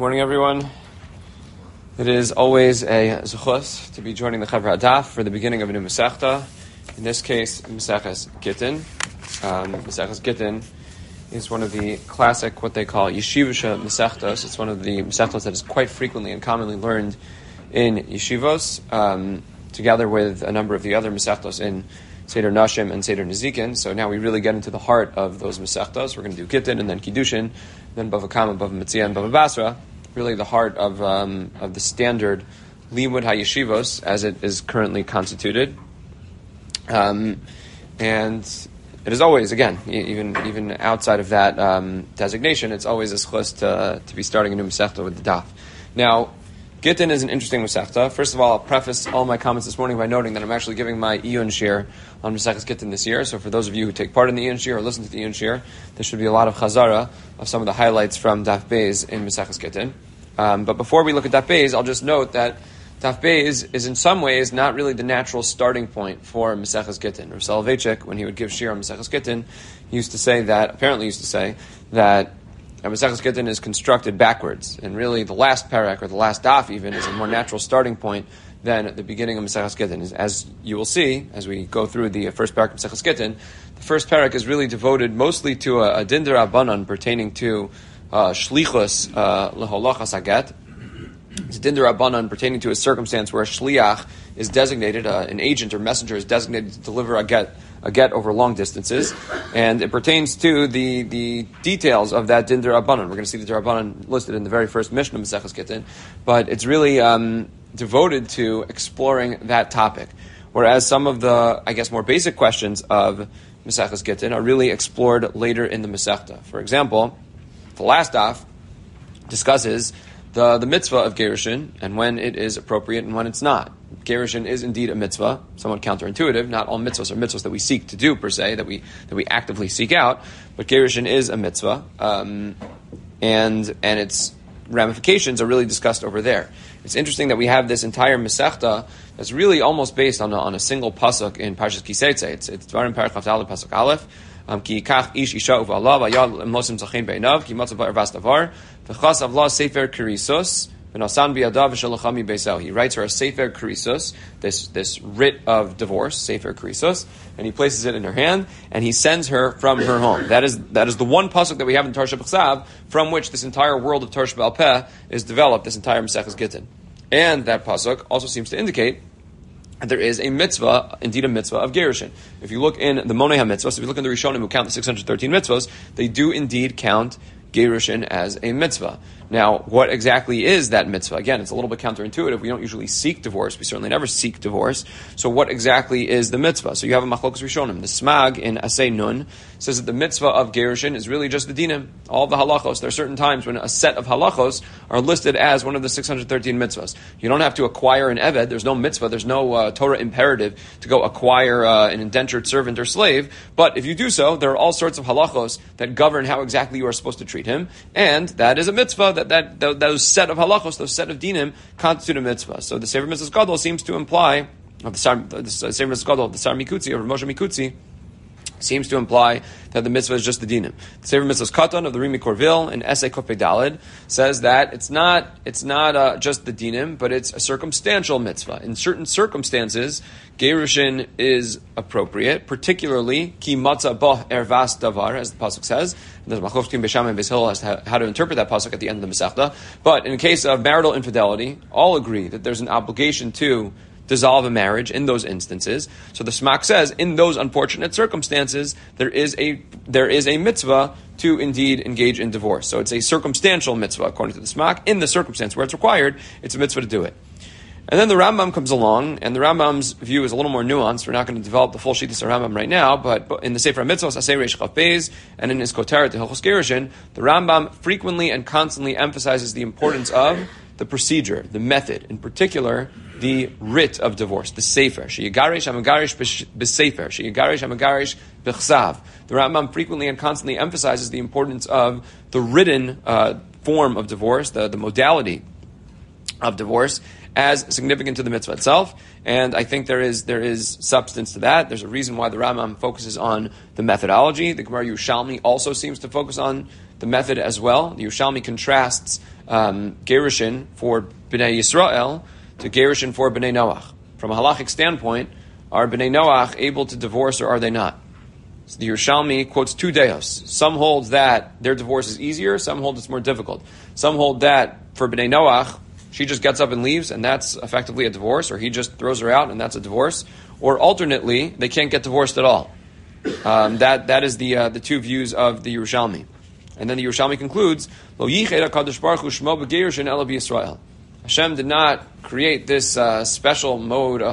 Morning, everyone. It is always a zechus to be joining the Chevra Hadaf for the beginning of a new Masechta. In this case, Maseches Gittin. Maseches Gittin is one of the classic, what they call yeshivisha Masechtos. It's one of the Masechtos that is quite frequently and commonly learned in yeshivos, together with a number of the other Masechtos in Seder Nashim and Seder Nezikin. So now we really get into the heart of those Masechtos. We're going to do Gittin and then Kiddushin, then Bava Kama, Bava Metzia, and Bava Basra. Really the heart of the standard Limud HaYeshivos as it is currently constituted. And it is always, again, even outside of that designation, it's always a schus to be starting a new Masechta with the Daf. Now, Gittin is an interesting Masechta. First of all, I'll preface all my comments this morning by noting that I'm actually giving my Iyun Shir on Maseches Gittin this year. So for those of you who take part in the Iyun Shir or listen to the Iyun Shir, there should be a lot of chazara of some of the highlights from Daf Beis in Maseches Gittin. But before we look at Daf Beis, I'll just note that Daf Beis is in some ways not really the natural starting point for Maseches Gittin. Rav Soloveitchik, when he would give Shir on Maseches Gittin, he used to say that Maseches Gittin is constructed backwards, and really the last parak, or the last daf even, is a more natural starting point than the beginning of Maseches Gittin. As you will see, as we go through the first parak of Maseches Gittin, the first parak is really devoted mostly to a din d'Rabbanan pertaining to shlichus leholachas haget. It's a din d'Rabbanan pertaining to a circumstance where a shliach is designated, an agent or messenger is designated to deliver a get over long distances, and it pertains to the details of that din d'Rabbanan. We're going to see the d'Rabbanan listed in the very first Mishnah of Maseches Gittin, but it's really devoted to exploring that topic. Whereas some of the, more basic questions of Maseches Gittin are really explored later in the Masechta. For example, the last daf discusses the mitzvah of Gerushin and when it is appropriate and when it's not. Gerushin is indeed a mitzvah, somewhat counterintuitive. Not all mitzvahs are mitzvahs that we seek to do per se, that we actively seek out, but Gerushin is a mitzvah, and its ramifications are really discussed over there. It's interesting that we have this entire Masechta that's really almost based on a single pasuk in Parshas Kiseitze. It's Dvarim Perek Chaf Daled pasuk Aleph. Ki yikach ish isha u'ba'ala v'yad mosim tzachim be'enav ki matzav ba'ervas davar v'chas avla sefer kerisos v'nasan biyadav v'shalachami beisau. He writes her a sefer kerisos, this writ of divorce, sefer kerisos, and he places it in her hand and he sends her from her home. That is the one pasuk that we have in Tarsha B'chsav from which this entire world of Tarsha B'al Peh is developed, this entire Maseches Gittin. And that pasuk also seems to indicate there is a mitzvah, indeed a mitzvah of Gerushin. If you look in the Monei HaMitzvahs, if you look in the Rishonim who count the 613 mitzvahs, they do indeed count Gerushin as a mitzvah. Now, what exactly is that mitzvah? Again, it's a little bit counterintuitive. We don't usually seek divorce. We certainly never seek divorce. So what exactly is the mitzvah? So you have a Machlokas Rishonim. The Smag in Asay Nun says that the mitzvah of Gerushin is really just the dinim, all the halachos. There are certain times when a set of halachos are listed as one of the 613 mitzvahs. You don't have to acquire an eved. There's no mitzvah. There's no Torah imperative to go acquire an indentured servant or slave. But if you do so, there are all sorts of halachos that govern how exactly you are supposed to treat him. And that is a mitzvah, those set of halachos, those set of dinim, constitute a mitzvah. So the Sefer Mitzvahs Gadol seems to imply, the Sefer Mitzvahs Gadol, the Sar Mikutzi, or Moshe Mikutzi, seems to imply that the mitzvah is just the dinim. The Sefer Mitzvahs Katan of the Rimi Korvil in Essay Kof Daled says that it's not just the dinim, but it's a circumstantial mitzvah. In certain circumstances, Gerushin is appropriate, particularly ki matzah boh ervas davar, as the pasuk says. There's Machlokes Beis Shammai and Beis Hillel as to how to interpret that pasuk at the end of the Masechta. But in the case of marital infidelity, all agree that there's an obligation to dissolve a marriage in those instances. So the Smak says, in those unfortunate circumstances, there is a mitzvah to indeed engage in divorce. So it's a circumstantial mitzvah, according to the Smak. In the circumstance where it's required, it's a mitzvah to do it. And then the Rambam comes along, and the Rambam's view is a little more nuanced. We're not going to develop the full Shittas Rambam right now, but in the Sefer HaMitzvos, Asay Reish Chaf Beis, and in his Koteret, the Hilchos Gerushin, the Rambam frequently and constantly emphasizes the importance of the procedure, the method, in particular, the writ of divorce, the sefer. Sheyigarish hamagarish b'sefer. Sheyigarish hamagarish b'chsav. The Rambam frequently and constantly emphasizes the importance of the written form of divorce, the modality of divorce, as significant to the mitzvah itself. And I think there is substance to that. There's a reason why the Rambam focuses on the methodology. The Gemara Yerushalmi also seems to focus on the method as well. The Yerushalmi contrasts gerushin for Bnei Yisrael to gerushin for Bnei Noach. From a halachic standpoint, are Bnei Noach able to divorce or are they not? So the Yerushalmi quotes two deos. Some hold that their divorce is easier, some hold it's more difficult. Some hold that for Bnei Noach, she just gets up and leaves, and that's effectively a divorce, or he just throws her out, and that's a divorce. Or alternately, they can't get divorced at all. That is the two views of the Yerushalmi. And then the Yerushalmi concludes, Lo yiched HaKadosh Baruch Hu shmo b'gerushin ela b'Yisrael. Hashem did not create this special mode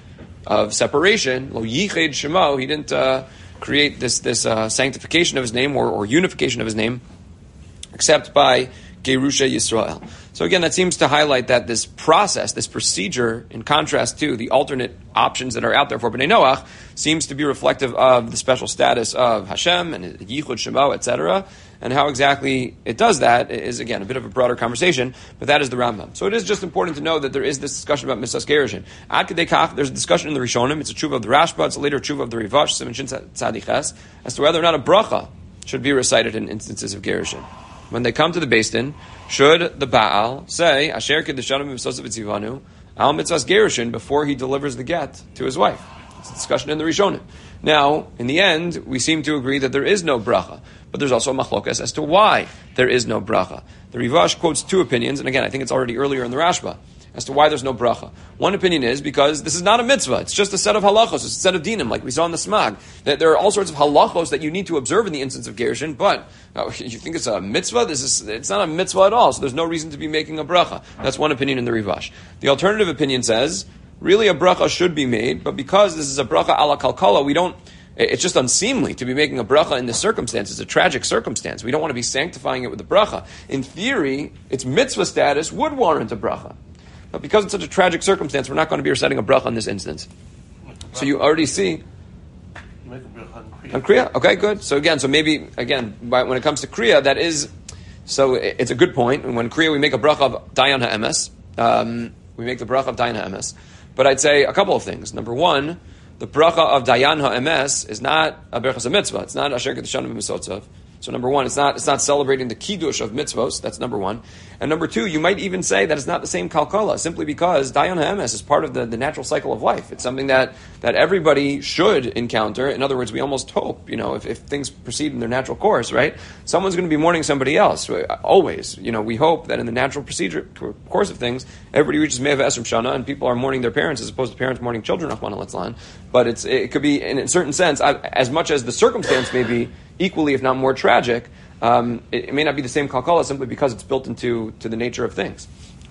of separation. Lo yiched shemo, he didn't create this sanctification of his name or unification of his name, except by Gerusha Yisrael. So again, that seems to highlight that this process, this procedure, in contrast to the alternate options that are out there for Bnei Noach, seems to be reflective of the special status of Hashem and Yichud Shemo, etc. And how exactly it does that is, again, a bit of a broader conversation, but that is the Rambam. So it is just important to know that there is this discussion about Mitzvahs Gerushin. Ad Kedei Kach, there's a discussion in the Rishonim, it's a tshuva of the Rashba, it's a later tshuva of the Rivash, Simon Shin Tzadi Ches, as to whether or not a bracha should be recited in instances of Gerushin. When they come to the Beis Din, should the Baal say, Asher Kedeshanu Mitzvos V'Tzivanu, Al Mitzvahs Gerushin, before he delivers the get to his wife? It's a discussion in the Rishonim. Now, in the end, we seem to agree that there is no bracha, but there's also a machlokas as to why there is no bracha. The Rivash quotes two opinions, and again, I think it's already earlier in the Rashba, as to why there's no bracha. One opinion is because this is not a mitzvah, it's just a set of halachos, it's a set of dinim, like we saw in the Smag, that there are all sorts of halachos that you need to observe in the instance of Gerushin, but you think it's a mitzvah? It's not a mitzvah at all, so there's no reason to be making a bracha. That's one opinion in the Rivash. The alternative opinion says, really a bracha should be made, but because this is a bracha ala kalkala, it's just unseemly to be making a bracha in this circumstance. It's a tragic circumstance. We don't want to be sanctifying it with a bracha. In theory, its mitzvah status would warrant a bracha. But because it's such a tragic circumstance, we're not going to be reciting a bracha in this instance. So you already see... On Kriya? Okay, good. So maybe, when it comes to Kriya, that is... So it's a good point. And when Kriya, we make a bracha of Dayan HaEmes. We make the bracha of Dayan HaEmes. But I'd say a couple of things. Number one, the bracha of Dayan HaEmes is not a berachas a mitzvah. It's not Asher Kedeshanu B'Mitzvotzav. So number one, it's not celebrating the kiddush of mitzvos. That's number one. And number two, you might even say that it's not the same kalkala, simply because Dayan HaEmes is part of the natural cycle of life. It's something that everybody should encounter. In other words, we almost hope, if things proceed in their natural course, right? Someone's going to be mourning somebody else. Always. We hope that in the natural course of things, everybody reaches Me'ah Esrim Shana, and people are mourning their parents as opposed to parents mourning children, Rahman al-Islan. But it could be, in a certain sense, as much as the circumstance may be equally, if not more tragic, it may not be the same kalkala simply because it's built into the nature of things.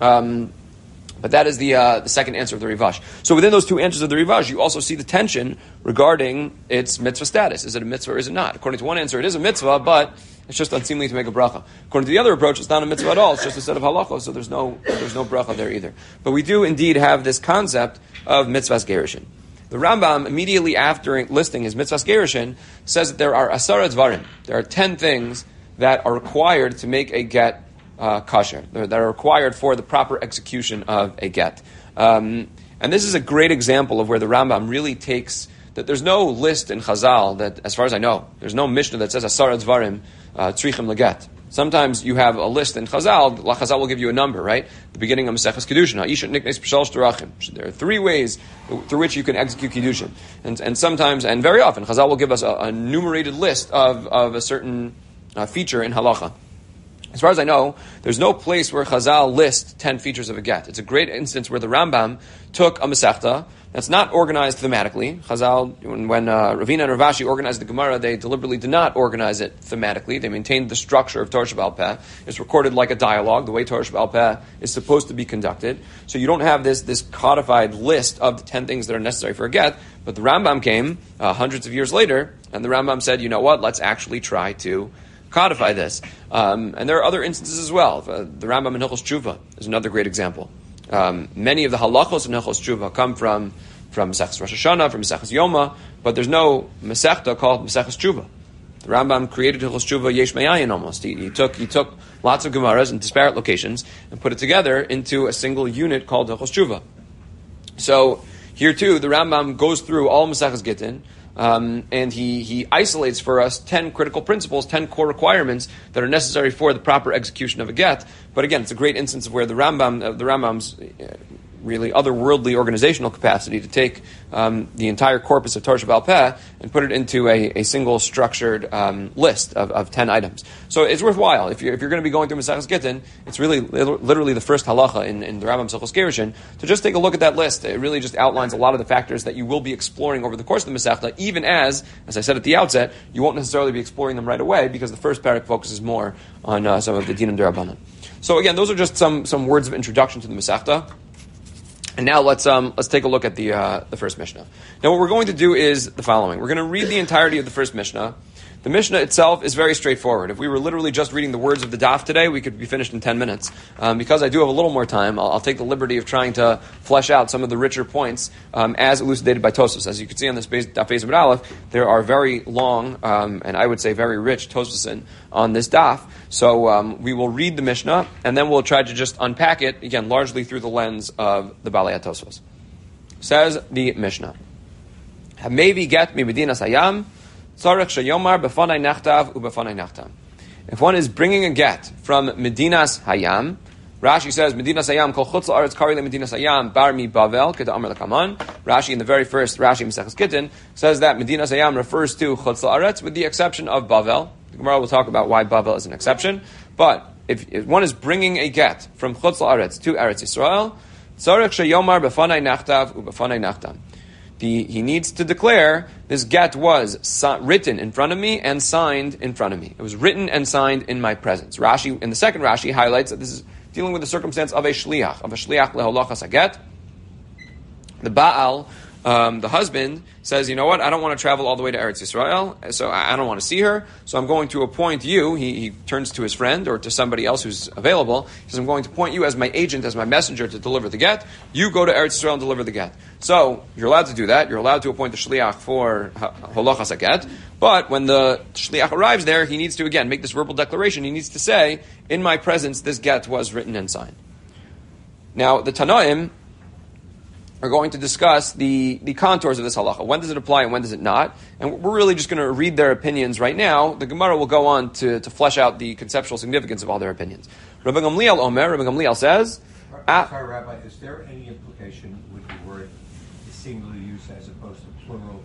But that is the second answer of the Rivash. So within those two answers of the Rivash, you also see the tension regarding its mitzvah status. Is it a mitzvah or is it not? According to one answer, it is a mitzvah, but it's just unseemly to make a bracha. According to the other approach, it's not a mitzvah at all. It's just a set of halachos, so there's no bracha there either. But we do indeed have this concept of mitzvahs gerushin. The Rambam, immediately after listing his mitzvahs gerushin, says that there are asara dvarim. There are 10 things that are required to make a get kosher, that are required for the proper execution of a get. And this is a great example of where the Rambam really takes, that there's no list in Chazal that, as far as I know, there's no Mishnah that says asara dvarim tzrichim leget. Sometimes you have a list in Chazal. Chazal will give you a number, right? The beginning of Maseches Kiddushin. There are 3 ways through which you can execute Kiddushin. And sometimes, and very often, Chazal will give us a enumerated list of a certain feature in Halacha. As far as I know, there's no place where Chazal lists 10 features of a get. It's a great instance where the Rambam took a Masechta that's not organized thematically. Chazal, when Ravina and Rav Ashi organized the Gemara, they deliberately did not organize it thematically. They maintained the structure of Torah Sheba'al Peh. It's recorded like a dialogue, the way Torah Sheba'al Peh is supposed to be conducted. So you don't have this codified list of the 10 things that are necessary for a get. But the Rambam came hundreds of years later, and the Rambam said, you know what, let's actually try to codify this. And there are other instances as well. The Rambam in Hilchos Tshuva is another great example. Many of the halachos in Hilchos Tshuva come from Maseches Rosh Hashanah, from Maseches Yoma, but there's no Masechta called Maseches Tshuva. The Rambam created Hilchos Tshuva yesh me'ayin almost. He took lots of Gemaras in disparate locations and put it together into a single unit called Hilchos Tshuva. So here too, the Rambam goes through all Maseches Gittin, and he isolates for us 10 critical principles, 10 core requirements that are necessary for the proper execution of a get. But again, it's a great instance of where the Rambam's really otherworldly organizational capacity to take the entire corpus of Torah Sheba'al Peh and put it into a single structured list of 10 items. So it's worthwhile. If you're going to be going through Maseches Gittin, it's really literally the first halacha in the Rambam Hilchos Gerushin to just take a look at that list. It really just outlines a lot of the factors that you will be exploring over the course of the Masechta, even as I said at the outset, you won't necessarily be exploring them right away because the first parak focuses more on some of the Dinim D'Rabbanan. So again, those are just some words of introduction to the Masechta. And now let's take a look at the first Mishnah. Now what we're going to do is the following. We're going to read the entirety of the first Mishnah. The Mishnah itself is very straightforward. If we were literally just reading the words of the daf today, we could be finished in 10 minutes. Because I do have a little more time, I'll take the liberty of trying to flesh out some of the richer points as elucidated by Tosfos. As you can see on this daf Beis Amud Aleph, there are very long and I would say very rich Tosfos on this daf. So we will read the Mishnah and then we'll try to just unpack it, again, largely through the lens of the Balei Tosfos. Says the Mishnah, Hamevi get mi Medinas Hayam, if one is bringing a get from Medinas Hayam, Rashi says, Medinas Hayam, kol chutz la'aretz kari le Medinas Hayam, bar mi Bavel, keda amar lekaman. Rashi, in the very first Rashi Maseches Gittin, says that Medinas Hayam refers to chutz la'aretz, with the exception of Bavel. The Gemara will talk about why Bavel is an exception. But if one is bringing a get from chutz la'aretz to Eretz Yisrael, tzarech sheyomar b'fanai nachtav u'b'fanai nachtam. He needs to declare this get was written in front of me and signed in front of me. It was written and signed in my presence. Rashi, in the second Rashi, highlights that this is dealing with the circumstance of a shliach leholachas haget. The Baal, the husband, says, you know what, I don't want to travel all the way to Eretz Yisrael, so I don't want to see her, so I'm going to appoint you. He turns to his friend or to somebody else who's available. He says, I'm going to appoint you as my agent, as my messenger to deliver the get. You go to Eretz Yisrael and deliver the get. So, you're allowed to do that. You're allowed to appoint the shliach for holachas haget. But when the shliach arrives there, he needs to, again, make this verbal declaration. He needs to say, in my presence, this get was written and signed. Now, the Tanaim are going to discuss the contours of this halacha. When does it apply and when does it not? And we're really just going to read their opinions right now. The Gemara will go on to flesh out the conceptual significance of all their opinions. Rabbi Gamliel says... Sorry, Rabbi, is there any implication with the word singular use as opposed to plural,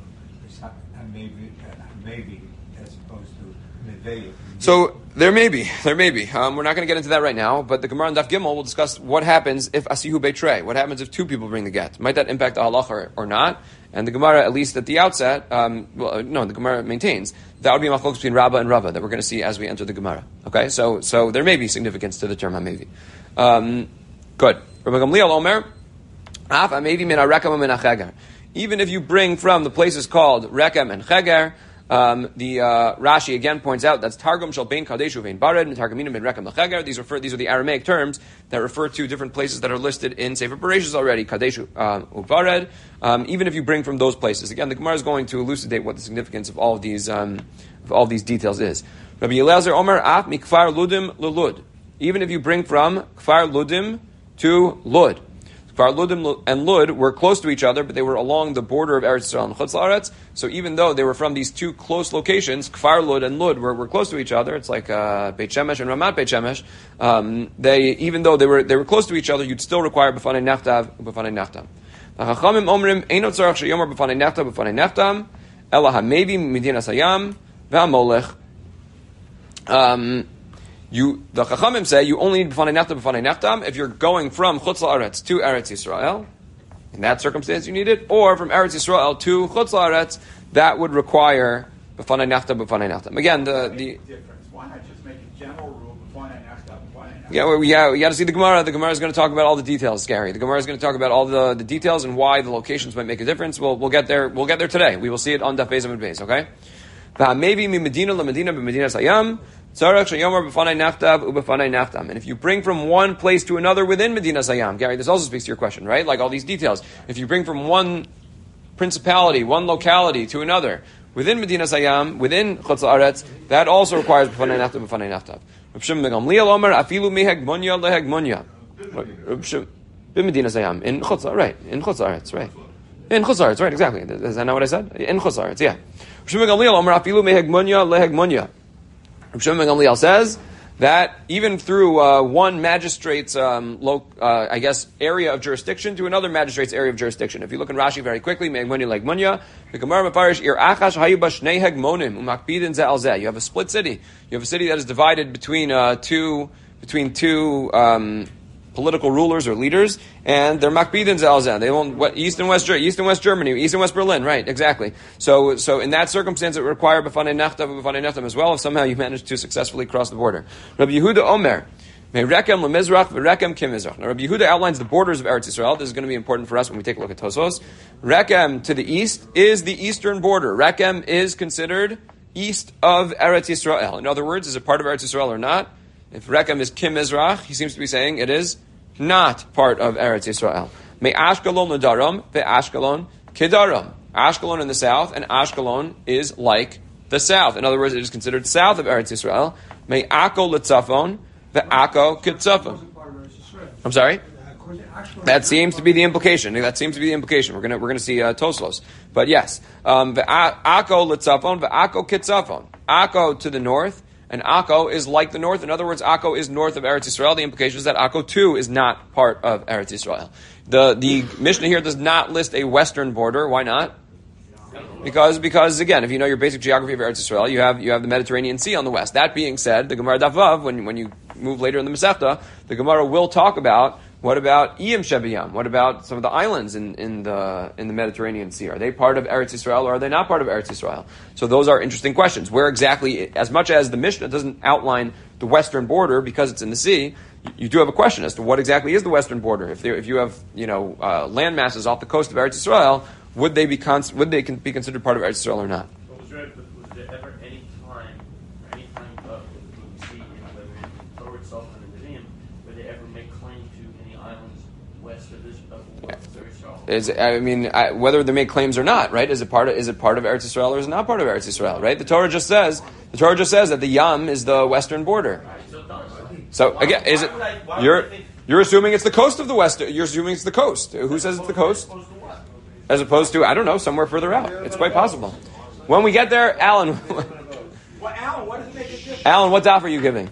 maybe as opposed to medei? So there may be. We're not going to get into that right now, but the Gemara on Daf Gimel will discuss what happens if asihu beitrei. What happens if two people bring the get? Might that impact the halacha or not? And the Gemara, at least at the outset, the Gemara maintains that would be a machlokes between Rabbah and Rava that we're going to see as we enter the Gemara. Okay, so there may be significance to the term hamevi. Good. Rabbi Gamliel Omer, af hamevi min harekam min hacheger. Even if you bring from the places called Rekem and Cheger, the Rashi again points out that's Targum shel bein Kadeshu vein Bared and Targumina ben Rekem leCheger. These are the Aramaic terms that refer to different places that are listed in Sefer Bereshis already. Kadeshu uBared. Even if you bring from those places, again, the Gemara is going to elucidate what the significance of all of these details is. Rabbi Eliezer Omer af mikfar ludim lelud. Even if you bring from Kfar Ludim to Lud. Kfar Ludim and Lud were close to each other, but they were along the border of Eretz Yisrael and Chutz La'aretz. So even though they were from these two close locations, Kfar Lud and Lud were close to each other. It's like Beit Shemesh and Ramat Beit Shemesh. Even though they were close to each other, you'd still require B'fanei Nachtav B'fanei Nachtam. Chachamim Omrim Eino Tzarach Sheyomar B'fanei Nachtav B'fanei Nachtam Ela Hamevi Medinas Hayam V'Hamolech. The Chachamim say you only need b'fanei nachtam if you're going from Chutz La'aretz to Eretz Yisrael. In that circumstance, you need it. Or from Eretz Yisrael to Chutz La'aretz, that would require b'fanei nachtam. Again, the difference. Why not just make a general rule b'fanei nachtam? Yeah, we got to see the Gemara. The Gemara is going to talk about all the details, Gary. The Gemara is going to talk about all the details and why the locations might make a difference. We'll get there. We'll get there today. We will see it on Daf Beis Amud Beis. Okay. Maybe mi Medina LaMedina b'Medinas Hayam. And if you bring from one place to another within Medinas Hayam, Gary, this also speaks to your question, right? Like all these details. If you bring from one principality, one locality to another within Medinas Hayam, within Chutz La'aretz, that also requires b'fanei nachtav b'fanei nachtav. Reb Shimon ben Gamliel Omer afilu mehegmonya lehegmonya. B'Medinas Hayam in Chutz La'aretz, right? In Chutz La'aretz, right? In Chutzaretz, right, exactly. Is that not what I said? In Chutzaretz, yeah. Rav Shimon ben Gamliel, Amar afilu mehegmonya lehegmonya. Rav Shimon ben Gamliel says that even through one magistrate's, area of jurisdiction to another magistrate's area of jurisdiction. If you look in Rashi very quickly, mehegmonya lehegmonya, the Gemara mefarish ir achash hayu ba shnei hegmonim umakpidin ze al zeh. You have a split city. You have a city that is divided between two political rulers or leaders, and they're makbidin ze al zeh. They own East and West Germany, East and West Berlin, right? Exactly. So in that circumstance, it would require b'fanei nechtam as well. If somehow you manage to successfully cross the border. Rabbi Yehuda Omer. Rekem lemizrach v'rekem kimizrach. Now, Rabbi Yehuda outlines the borders of Eretz Yisrael. This is going to be important for us when we take a look at Tosfos. Rekem to the east is the eastern border. Rekem is considered east of Eretz Yisrael. In other words, is it part of Eretz Yisrael or not? If Rekem is kimizrach, he seems to be saying it is not part of Eretz Yisrael. Me Ashkelon l'daram ve'Ashkelon kedaram. Ashkelon in the south, and Ashkelon is like the south. In other words, it is considered south of Eretz Yisrael. Me Akko l'tzafon. The Akko Kitzafim. I'm sorry? That seems to be the implication. We're gonna see Tosfos. But yes. The Akko Litzafon, the Akko Kitzafon. Akko to the north, and Akko is like the north. In other words, Akko is north of Eretz Yisrael. The implication is that Akko too is not part of Eretz Yisrael. The Mishnah here does not list a western border. Why not? Because again, if you know your basic geography of Eretz Yisrael, you have the Mediterranean Sea on the west. That being said, the Gemara Daf Vav, when you move later in the Masechta, the Gemara will talk about what about Iyam Shebiyam? What about some of the islands in the Mediterranean Sea? Are they part of Eretz Yisrael or are they not part of Eretz Yisrael? So those are interesting questions. Where exactly, as much as the Mishnah doesn't outline the western border because it's in the sea, you do have a question as to what exactly is the western border. If you have land masses off the coast of Eretz Yisrael, would they be considered part of Eretz Yisrael or not? Was there ever any time what we see whether in Torah itself and in the Nevi'im, where they ever make claim to any islands west of Eretz Yisrael? Whether they make claims or not, right? Is it part of Eretz Yisrael or is it not part of Eretz Yisrael, right? The Torah just says that the Yam is the western border. So again, is it you're assuming it's the coast of the west? You're assuming it's the coast. Who says it's the coast? As opposed to, I don't know, somewhere further out. It's quite possible. When we get there, Alan. Alan, what does it make a difference? Alan, what daf are you giving?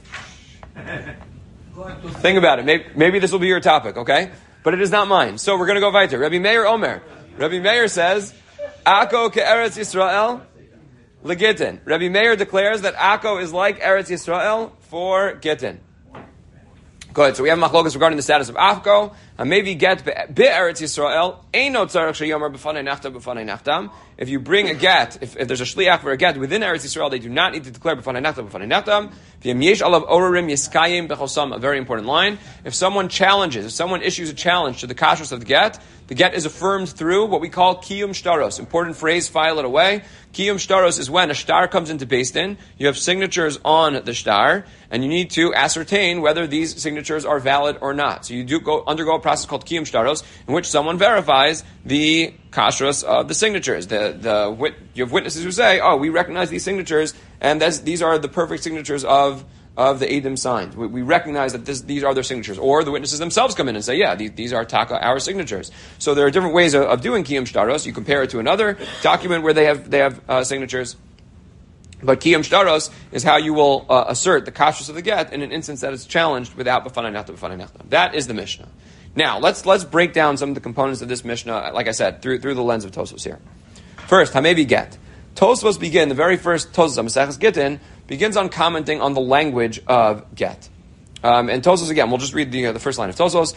Think about it. Maybe this will be your topic, okay? But it is not mine. So we're going to go weiter. Rabbi Meir Omer. Rabbi Meir says, Akko ke'eretz Yisrael legitin. Rabbi Meir declares that Akko is like Eretz Yisrael for Gittin. Good. So we have machlokas regarding the status of Akko. Maybe get be'eretz Yisrael. Eino tzarech sheyomer b'fanei nachtam b'fanei nachtam. If you bring a get, if there's a shliach for a get within Eretz Yisrael, they do not need to declare b'fanei nachtam b'fanei nachtam. V'yem yesh alav orarim yiskayim b'chosam. A very important line. If someone issues a challenge to the kashrus of the get is affirmed through what we call kiyum shtaros. Important phrase, file it away. Kiyum shtaros is when a shtar comes into Beis Din, you have signatures on the shtar, and you need to ascertain whether these signatures are valid or not. So you do undergo a process called kiyum shtaros, in which someone verifies the kashrus of the signatures. You have witnesses who say, "Oh, we recognize these signatures, and these are the perfect signatures of the Eidim signed. We recognize that these are their signatures." Or the witnesses themselves come in and say, "Yeah, these are our signatures." So there are different ways of doing kiyum shtaros. You compare it to another document where they have signatures. But kiyum shtaros is how you will assert the kashrus of the get in an instance that is challenged without b'fanei nachtam. That is the Mishnah. Now let's break down some of the components of this Mishnah. Like I said, through the lens of Tosfos here. First, hamevi get. Tosfos begin the very first Tosfos on Maseches Gittin begins on commenting on the language of get. And Tosfos again, we'll just read the first line of Tosfos.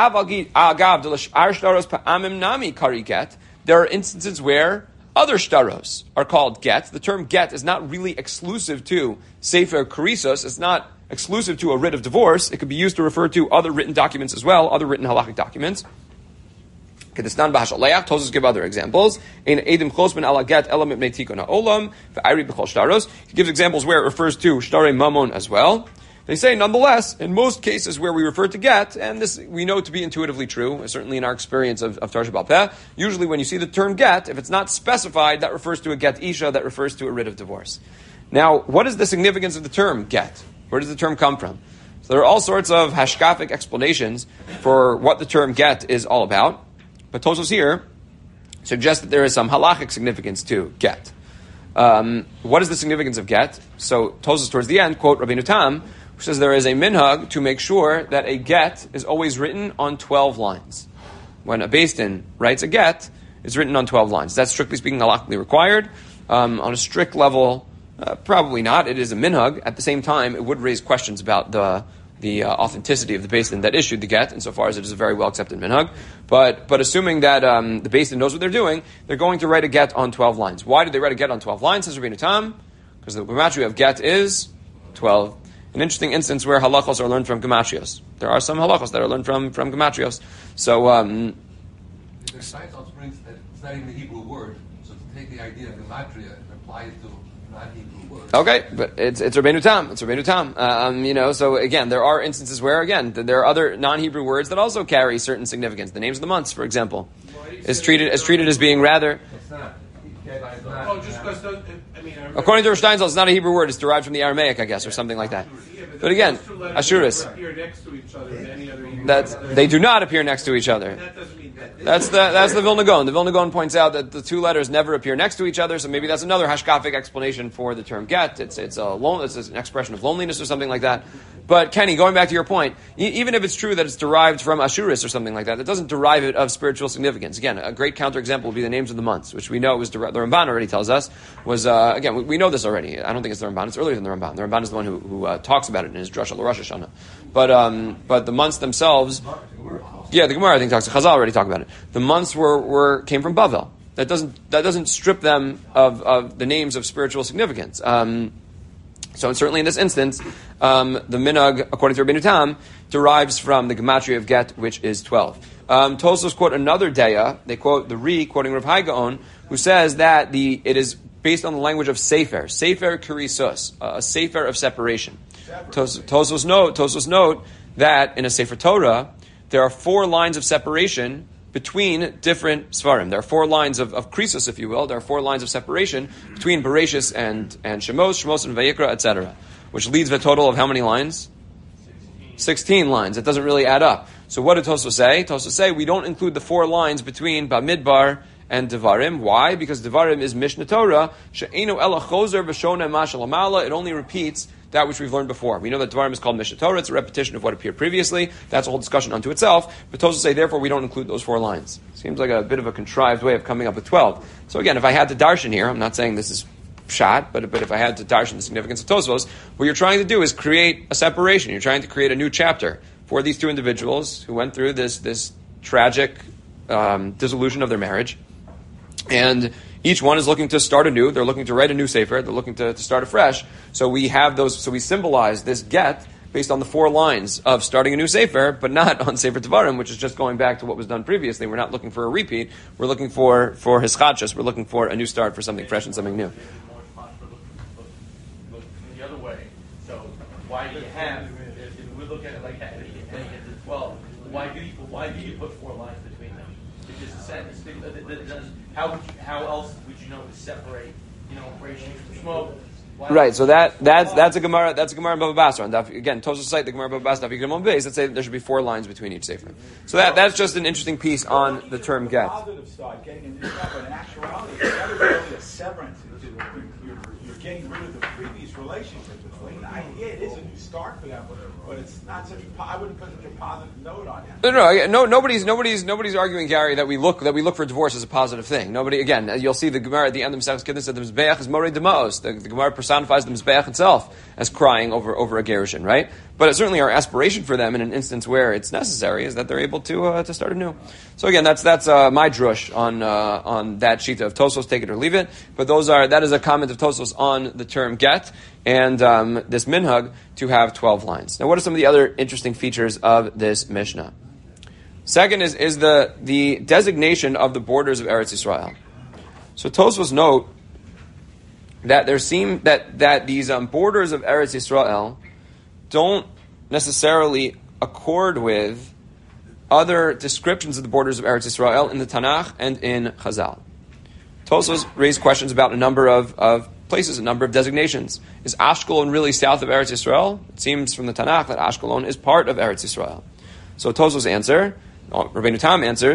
There are instances where other shtaros are called get. The term get is not really exclusive to Sefer Kurisos. It's not exclusive to a writ of divorce. It could be used to refer to other written documents as well, other written halachic documents. Tosfos give other examples. He gives examples where it refers to shtarei mamon as well. They say, nonetheless, in most cases where we refer to get, and this we know to be intuitively true, certainly in our experience of Torah Sheba'al Peh, usually when you see the term get, if it's not specified, that refers to a get isha, that refers to a writ of divorce. Now, what is the significance of the term get? Where does the term come from? So there are all sorts of hashkafic explanations for what the term get is all about. But Tosfos here suggests that there is some halachic significance to get. What is the significance of get? So Tosfos towards the end, quote Rabbeinu Tam, who says there is a minhag to make sure that a get is always written on 12 lines. When a Beis Din writes a get, it's written on 12 lines. That's strictly speaking halachically required. On a strict level, probably not. It is a minhag. At the same time, it would raise questions about the authenticity of the Beis Din that issued the get, insofar as it is a very well accepted minhag. But assuming that the Beis Din knows what they're doing, they're going to write a get on 12 lines. Why did they write a get on 12 lines? Says Rabbeinu Tam, because the gematria of get is 12. An interesting instance where halachos are learned from gematrios. There are some halachos that are learned from gematrios. So the science also brings that it's not even a Hebrew word, so to take the idea of gematria and apply it to non-Hebrew words. Okay, but it's Rabbeinu Tam. It's Rabbeinu Tam. So again, there are instances where, again, there are other non-Hebrew words that also carry certain significance. The names of the months, for example, is treated as being rather. It's not. Oh, just because According to Rosh Steinsaltz, it's not a Hebrew word. It's derived from the Aramaic, I guess, or something like that. But again, Ashuris. They do not appear next to each other. That's the Vilna Gaon. The Vilna Gaon points out that the two letters never appear next to each other, so maybe that's another hashkafic explanation for the term get. It's an expression of loneliness or something like that. But Kenny, going back to your point, even if it's true that it's derived from Ashuris or something like that, it doesn't derive it of spiritual significance. Again, a great counterexample would be the names of the months, which we know was the Ramban already tells us was again we know this already. I don't think it's the Ramban; it's earlier than the Ramban. The Ramban is the one who talks about it in his Drush al Rosh Hashanah. But the months themselves, yeah, the Gemara I think talks. Chazal already talked about it. The months came from Bavel. That doesn't strip them of the names of spiritual significance. So certainly in this instance, the minhag, according to Rabbeinu Tam, derives from the gematria of get, which is 12. Tosfos quote another deya. They quote the Ri, quoting Rav Hai Gaon, who says that it is based on the language of sefer kirisos, a sefer of separation. Tosfos note that in a sefer Torah there are 4 lines of separation between different svarim. There are 4 lines of krisos, if you will. There are 4 lines of separation between Bereshis and Shemos and Vayikra, etc., which leads to a total of how many lines? 16 lines. It doesn't really add up. So what did Tosfos say? Tosfos say we don't include the 4 lines between Bamidbar and Devarim. Why? Because Devarim is Mishnah Torah. She'enu ela chozer v'shona mashal amala. It only repeats that which we've learned before. We know that Devarim is called Mishnah Torah. It's a repetition of what appeared previously. That's a whole discussion unto itself. But Tosfos say, therefore, we don't include those 4 lines. Seems like a bit of a contrived way of coming up with 12. So again, if I had to darshan here, I'm not saying this is pshat, but if I had to darshan the significance of Tosfos, what you're trying to do is create a separation. You're trying to create a new chapter for these 2 individuals who went through this tragic dissolution of their marriage. And each one is looking to start anew. They're looking to write a new sefer. They're looking to start afresh. So we have those. So we symbolize this get based on the 4 lines of starting a new sefer, but not on Sefer Devarim, which is just going back to what was done previously. We're not looking for a repeat. We're looking for hischadshus. We're looking for a new start, for something fresh and something new. Look the other way. So why do you have? If we look at it like that, and you get to 12, why do you put 4 lines between them? It's just a sentence. How else would you know to separate, Bereshis from Shmo? Right, so that's a Gemara. That's a Gemara in Bava Basra. And again, Tosfos cite the Gemara Bava Basra. Daf Yigdal Beis that say there should be 4 lines between each sefer. So that's just an interesting piece on the term get. Positive side, getting into that, but in actuality, that is really a severance. You're getting rid of the previous relationship between. Yeah, it is a new start for them, but it's not such. I wouldn't put such a positive note on it. No. Nobody's arguing, Gary, that we look for divorce as a positive thing. Nobody. Again, you'll see the Gemara at the end of Masechus Gittin said the Mizbeach is Morei Demaos. The Gemara personifies the Mizbeach itself as crying over a gerushin, right? But it's certainly our aspiration for them in an instance where it's necessary is that they're able to start anew. So again, that's my drush on that shita of Tosfos, take it or leave it. But that is a comment of Tosfos on the term get and this minhag to have 12 lines. Now, what are some of the other interesting features of this Mishnah? Second is the designation of the borders of Eretz Yisrael. So Tosfos note that that these borders of Eretz Yisrael don't necessarily accord with other descriptions of the borders of Eretz Yisrael in the Tanakh and in Chazal. Tosfos raised questions about a number of places, a number of designations. Is Ashkelon really south of Eretz Yisrael? It seems from the Tanakh that Ashkelon is part of Eretz Yisrael. So Tosfos answer, Rabbeinu Tam answers,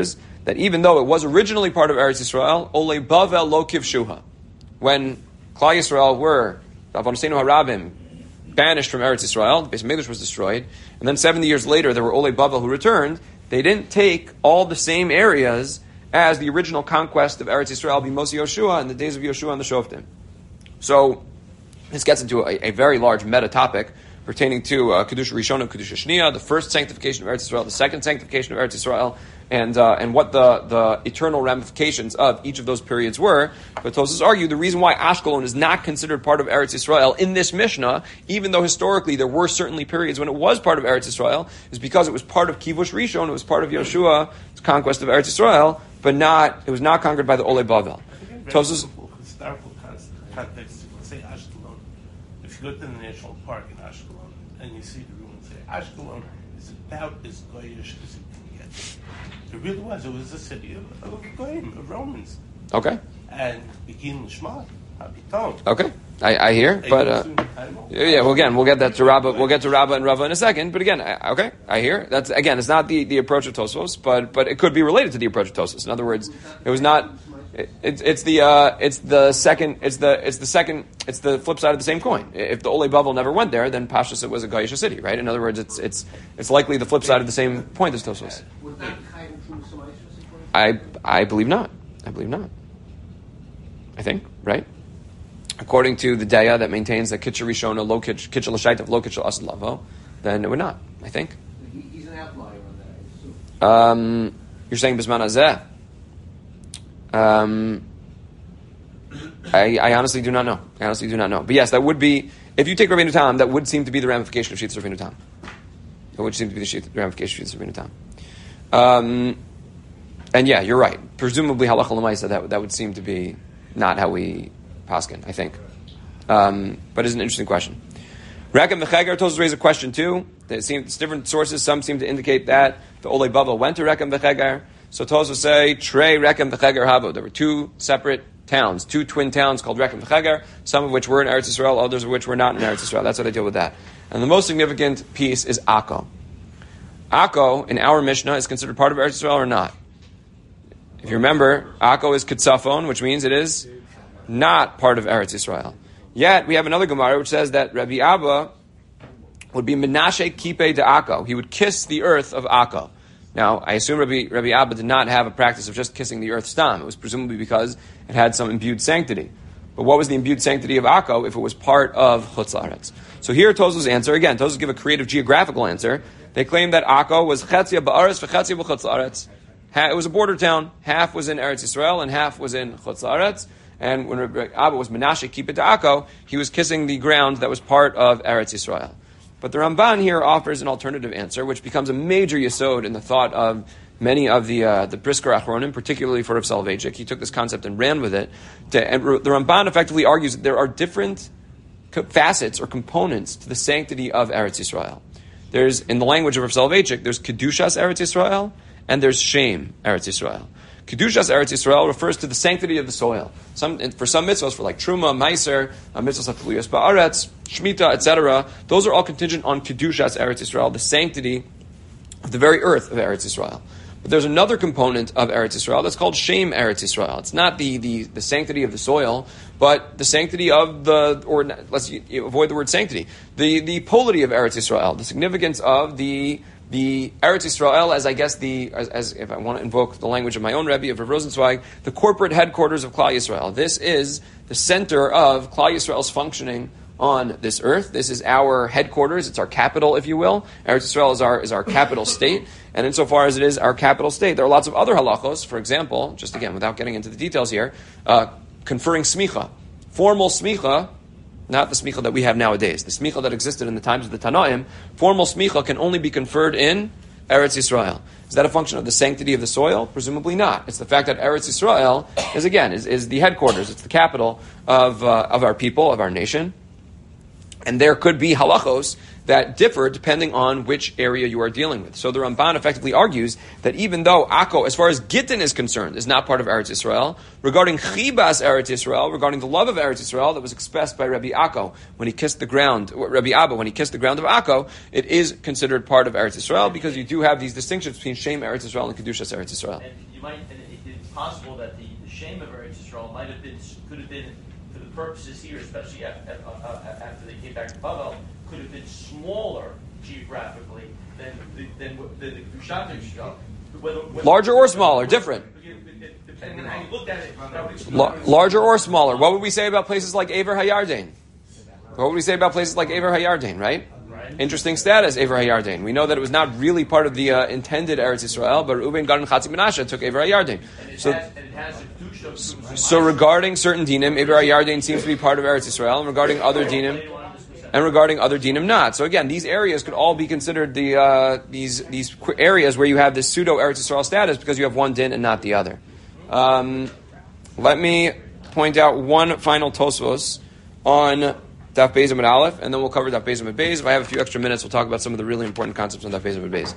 that even though it was originally part of Eretz Yisrael, Ole Bavel lo kivshuha, when Klal Yisrael were Avonosenu Harabim banished from Eretz Yisrael, the Beis Hamikdash was destroyed, and then 70 years later there were Ole Bavel who returned. They didn't take all the same areas as the original conquest of Eretz Yisrael, B'Moshe Yoshua, in the days of Yoshua and the Shoftim. So this gets into a very large meta topic pertaining to Kedusha Rishon and Kedusha Shniya, the first sanctification of Eretz Yisrael, the second sanctification of Eretz Yisrael, and what the eternal ramifications of each of those periods were. But Tosfos argue the reason why Ashkelon is not considered part of Eretz Yisrael in this Mishnah, even though historically there were certainly periods when it was part of Eretz Yisrael, is because it was part of Kivush Rishon, it was part of Yeshua's conquest of Eretz Yisrael, but it was not conquered by the Ole Bavel. Tosfos historical context. Say Ashkelon. If you go to the national park in Ashkelon and you see the ruins, say Ashkelon is about as goyish as it can get. It really was. It was a city of Goyim, of Romans. Okay. And begin Lishma, Habiton. Okay, I hear, but yeah. Well, again, we'll get that to Rabbah. We'll get to Rabbah and Rava in a second. But again, I hear. That's again, it's not the approach of Tosfos, but it could be related to the approach of Tosfos. In other words, it was not. It's the flip side of the same coin. If the Ole Bavel never went there, then Pashtus it was a Goyish city, right? In other words, it's likely the flip side of the same point as Tosfos. Would that kind of true I believe not. I think, right? According to the Daya that maintains that Kitcher Rishona lo Kitcher L'Shaitav lo Kitcher Asad Lavo, then it would not. I think. He's an outlier on that. You're saying Bisman Azeh. I honestly do not know. But yes, that would be, if you take Rabbeinu Tam, that would seem to be the ramification of Shittas Rabbeinu Tam. It would seem to be the ramification of Shittas Rabbeinu Tam. And yeah, you're right. Presumably, halacha l'maisa, that would seem to be not how we paskin, I think. But it's an interesting question. Rekem v'chegar, Tosfos raised a question too. It's different sources. Some seem to indicate that the Ole Bavel went to Rekem v'chegar. So Tosfos say, Trei Rekem v'chegar habo. There were two separate towns, two twin towns called Rekem v'chegar, some of which were in Eretz Yisrael, others of which were not in Eretz Yisrael. That's how they deal with that. And the most significant piece is Akko. Akko, in our Mishnah, is considered part of Eretz Yisrael or not? If you remember, Akko is Ketzafon, which means it is not part of Eretz Yisrael. Yet, we have another Gemara which says that Rabbi Abba would be Menashe Kipe de Akko. He would kiss the earth of Akko. Now, I assume Rabbi Abba did not have a practice of just kissing the earth stam. It was presumably because it had some imbued sanctity. But what was the imbued sanctity of Akko if it was part of Chutz La'aretz? So here Tosfos answer, again, Tosfos give a creative geographical answer. They claim that Akko was Chetzia Ba'aretz v'Chetzia b'Chutz La'aretz. It was a border town. Half was in Eretz Yisrael and half was in Chutz La'aretz. And when Rabbi Abba was Menashe Kippah to Akko, he was kissing the ground that was part of Eretz Yisrael. But the Ramban here offers an alternative answer, which becomes a major yesod in the thought of many of the Brisker Achronim, particularly for Rav Soloveitchik. He took this concept and ran with it. And the Ramban effectively argues that there are different facets or components to the sanctity of Eretz Yisrael. There's, in the language of Rav Soloveitchik, there's Kedushas Eretz Yisrael, and there's Shem Eretz Yisrael. Kedushas Eretz Yisrael refers to the sanctity of the soil. For some mitzvahs, for like Truma, Meiser, mitzvahs like Teluyas Ba'aretz, Shemitah, etc., those are all contingent on Kedushas Eretz Yisrael, the sanctity of the very earth of Eretz Yisrael. But there's another component of Eretz Yisrael that's called Shem Eretz Yisrael. It's not the sanctity of the soil, but the sanctity of let's avoid the word sanctity, the polity of Eretz Yisrael, the significance of the Eretz Yisrael, as if I want to invoke the language of my own Rebbe, of Rav Rosenzweig, the corporate headquarters of Klal Yisrael. This is the center of Klal Yisrael's functioning on this earth. This is our headquarters. It's our capital, if you will. Eretz Yisrael is our capital state. And insofar as it is our capital state, there are lots of other halachos. For example, just again, without getting into the details here, conferring smicha. Formal smicha, not the smicha that we have nowadays. The smicha that existed in the times of the Tanaim, formal smicha can only be conferred in Eretz Yisrael. Is that a function of the sanctity of the soil? Presumably not. It's the fact that Eretz Yisrael is the headquarters. It's the capital of our people, of our nation. And there could be halachos that differ depending on which area you are dealing with. So the Ramban effectively argues that even though Akko, as far as Gittin is concerned, is not part of Eretz Yisrael, regarding Chibas Eretz Yisrael, regarding the love of Eretz Yisrael that was expressed by Rabbi Akko when he kissed the ground, Rabbi Abba when he kissed the ground of Akko, it is considered part of Eretz Yisrael because you do have these distinctions between Shem Eretz Yisrael and Kedushas Eretz Yisrael. And it's possible that the Shem of Eretz Yisrael could have been, for the purposes here, especially after they came back to Bavel, could have been smaller geographically than the Kedushat Yisrael. Larger or smaller, different. Depending on how you looked at it. Larger or smaller. What would we say about places like Aver Hayarden? What would we say about places like Aver Hayarden, right? Interesting status, Aver Hayarden. We know that it was not really part of the intended Eretz Yisrael, but Reuven, Gad, and Chatzi Menashe took Aver Hayarden. So regarding certain dinim, Aver Hayarden seems to be part of Eretz Yisrael, and regarding other dinim not. So again, these areas could all be considered these areas where you have this pseudo Eretz Yisrael status because you have one din and not the other. Let me point out one final Tosfos on Daf Beis Amud Aleph, and then we'll cover Daf Beis Amud Beis. If I have a few extra minutes, we'll talk about some of the really important concepts on Daf Beis Amud Beis.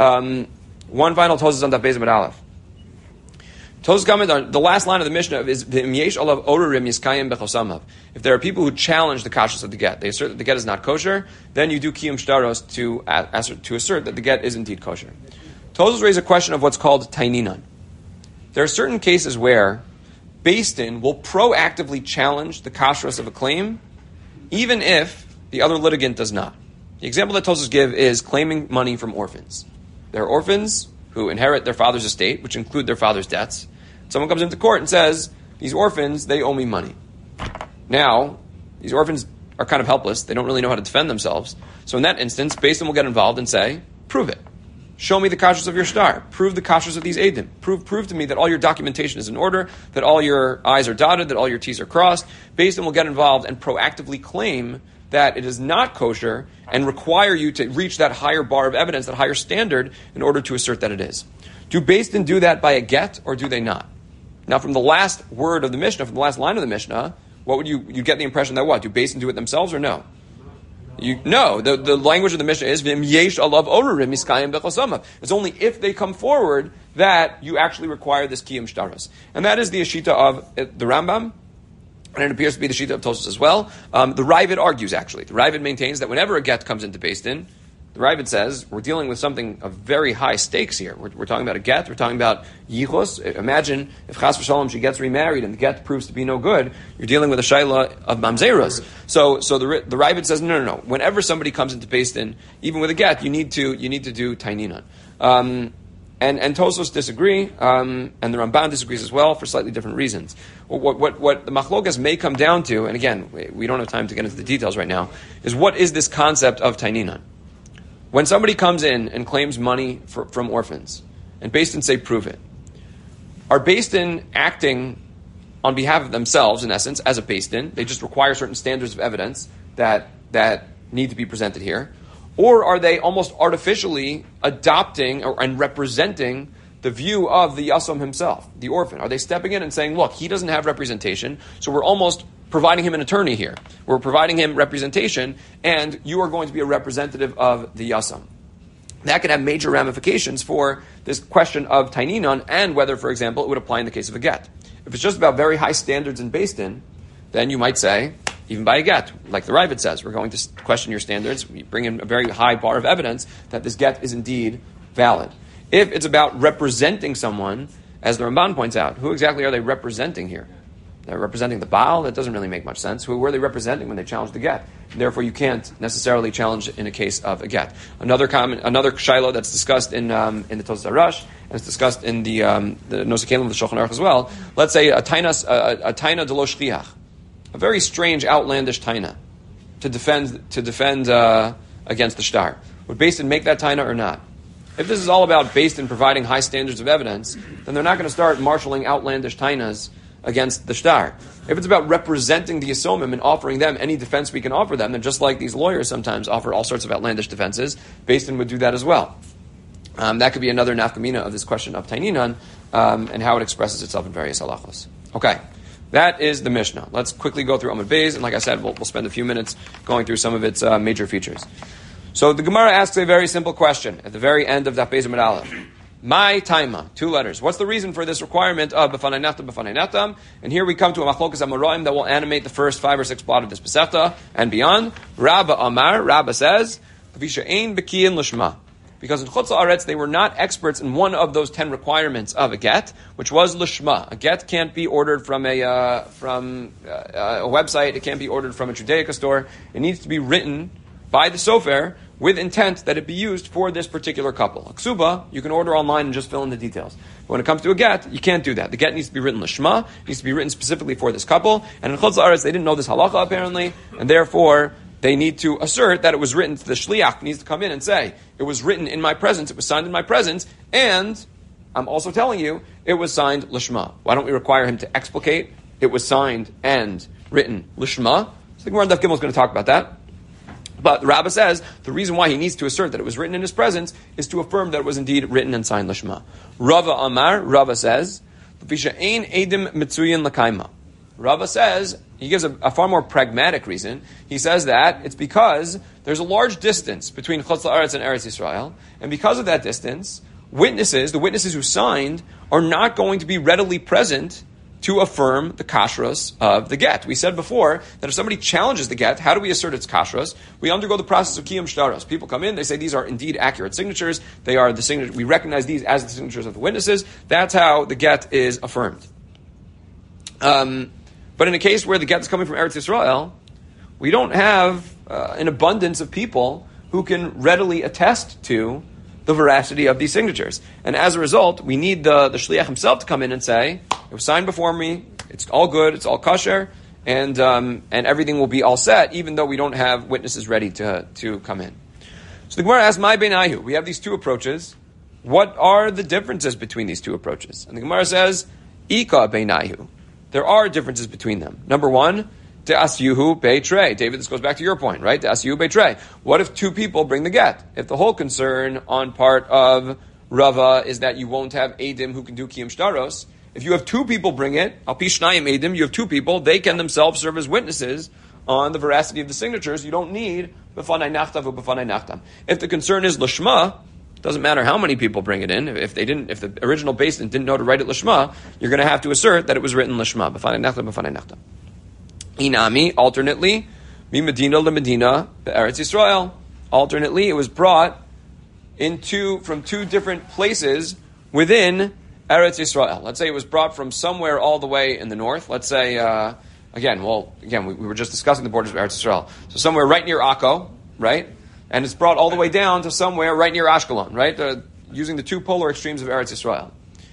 One final Tosfos on Daf Beis Amud Aleph. Tosfos comment on the last line of the Mishnah is V'im yesh olav orurim yiskayim bechosamav. If there are people who challenge the kashrus of the get, they assert that the get is not kosher, then you do kiyum shtaros to assert that the get is indeed kosher. Tosfos raise a question of what's called taininan. There are certain cases where Beis Din will proactively challenge the kashrus of a claim, even if the other litigant does not. The example that Tosfos give is claiming money from orphans. There are orphans who inherit their father's estate, which include their father's debts. Someone comes into court and says, these orphans, they owe me money. Now, these orphans are kind of helpless. They don't really know how to defend themselves. So in that instance, Beis Din will get involved and say, prove it. Show me the kashrus of your star. Prove the kashrus of these eidim. Prove to me that all your documentation is in order, that all your I's are dotted, that all your T's are crossed. Beis Din will get involved and proactively claim that it is not kosher and require you to reach that higher bar of evidence, that higher standard, in order to assert that it is. Do Beis Din do that by a get, or do they not? Now, from the last word of the Mishnah, from the last line of the Mishnah, what would you get the impression that what? Do Beis Din do it themselves or no? No, the language of the Mishnah is V'im yesh alav orurim miskayim bechosamav. It's only if they come forward that you actually require this kiyum shtaros. And that is the Ashita of the Rambam, and it appears to be the Shita of Tosfos as well. The Ravid argues, actually. The Ravid maintains that whenever a get comes into Beis Din, the Ravid says, we're dealing with something of very high stakes here. We're talking about a get, we're talking about yichus. Imagine if Chas v'Shalom, she gets remarried and the get proves to be no good, you're dealing with a shayla of mamzeros. So the Ravid says, no. Whenever somebody comes into Beis Din, even with a get, you need to do taininan. And Tosfos disagree, and the Ramban disagrees as well for slightly different reasons. What the machlokas may come down to, and again, we don't have time to get into the details right now, is what is this concept of taininan? When somebody comes in and claims money from orphans, and Beis Din say, prove it, are Beis Din acting on behalf of themselves, in essence, as a Beis Din? They just require certain standards of evidence that need to be presented here. Or are they almost artificially adopting and representing the view of the Yasam himself, the orphan? Are they stepping in and saying, look, he doesn't have representation, so we're almost providing him an attorney here. We're providing him representation, and you are going to be a representative of the Yasam. That could have major ramifications for this question of taininan and whether, for example, it would apply in the case of a get. If it's just about very high standards in Beis Din, then you might say, even by a get, like the Ravid says, we're going to question your standards. We bring in a very high bar of evidence that this get is indeed valid. If it's about representing someone, as the Ramban points out, who exactly are they representing here? They're representing the Baal? That doesn't really make much sense. Who were they representing when they challenged the get? And therefore, you can't necessarily challenge in a case of a get. Another shiloh that's discussed in the Tosfos Harash, and it's discussed in the Nosei Kelim of the Shulchan Aruch as well. Let's say a taina de lo shliach, a very strange, outlandish taina to defend against the shtar. Would Beis Din make that taina or not? If this is all about Beis Din providing high standards of evidence, then they're not going to start marshaling outlandish tainas against the shtar. If it's about representing the Yisomim and offering them any defense we can offer them, then just like these lawyers sometimes offer all sorts of outlandish defenses, Beis Din would do that as well. That could be another nafkamina of this question of taininan and how it expresses itself in various halachos. Okay, that is the Mishnah. Let's quickly go through Amud Beis, and like I said, we'll spend a few minutes going through some of its major features. So the Gemara asks a very simple question at the very end of Daf Beis Amud Aleph. My taima, 2 letters. What's the reason for this requirement of b'fanei nachtam? And here we come to a machlokas amoraim that will animate the first 5 or 6 blot of this Pesachta and beyond. Rabba Amar, Rabba says, because in Chutz La'aretz they were not experts in one of those 10 requirements of a get, which was lishma. A get can't be ordered from a website. It can't be ordered from a Judaica store. It needs to be written by the sofer with intent that it be used for this particular couple. A ksuba, you can order online and just fill in the details. But when it comes to a get, you can't do that. The get needs to be written lishma, it needs to be written specifically for this couple. And in Chutz La'aretz, they didn't know this halacha apparently, and therefore they need to assert that it was written. The shliach needs to come in and say, it was written in my presence, it was signed in my presence, and I'm also telling you, it was signed lishma. Why don't we require him to explicate? It was signed and written lishma. So the Gemara in Daf Gimel is going to talk about that. But the Rabbah says the reason why he needs to assert that it was written in his presence is to affirm that it was indeed written and signed lishma. Rava Amar, Rava says, Rava says, he gives a far more pragmatic reason. He says that it's because there's a large distance between Chutz La'aretz and Eretz Yisrael, and because of that distance, the witnesses who signed, are not going to be readily present to affirm the kashrus of the get. We said before that if somebody challenges the get, how do we assert its kashrus? We undergo the process of kiyum shtaros. People come in, they say these are indeed accurate signatures. They are the signatures. We recognize these as the signatures of the witnesses. That's how the get is affirmed. But in a case where the get is coming from Eretz Yisrael, we don't have an abundance of people who can readily attest to the veracity of these signatures. And as a result, we need the shliach himself to come in and say, it was signed before me, it's all good, it's all kosher, and everything will be all set, even though we don't have witnesses ready to come in. So the Gemara asks, my beinayu, we have these 2 approaches. What are the differences between these 2 approaches? And the Gemara says, ika beinayu. There are differences between them. Number 1, De'asyuhu beitrei. David, this goes back to your point, right? De'asyuhu beitrei. What if 2 people bring the get? If the whole concern on part of Rava is that you won't have Eidim who can do Kiyum Shtaros, if you have 2 people bring it, Al Pi Shnayim Eidim, you have 2 people, they can themselves serve as witnesses on the veracity of the signatures. You don't need B'fanai Nachtav or B'fanai Nachtam. If the concern is Lishma, doesn't matter how many people bring it in. If the original Beis Din didn't know to write it Lishma, you're going to have to assert that it was written Lishma. B'fanai Nachtav, B'fanai Nachtam. Inami, alternately, mi Medina le Medina, Eretz Yisrael. Alternately, it was brought from 2 different places within Eretz Yisrael. Let's say it was brought from somewhere all the way in the north. Let's say, we were just discussing the borders of Eretz Yisrael. So somewhere right near Akko, right? And it's brought all the way down to somewhere right near Ashkelon, right? Using the 2 polar extremes of Eretz Yisrael.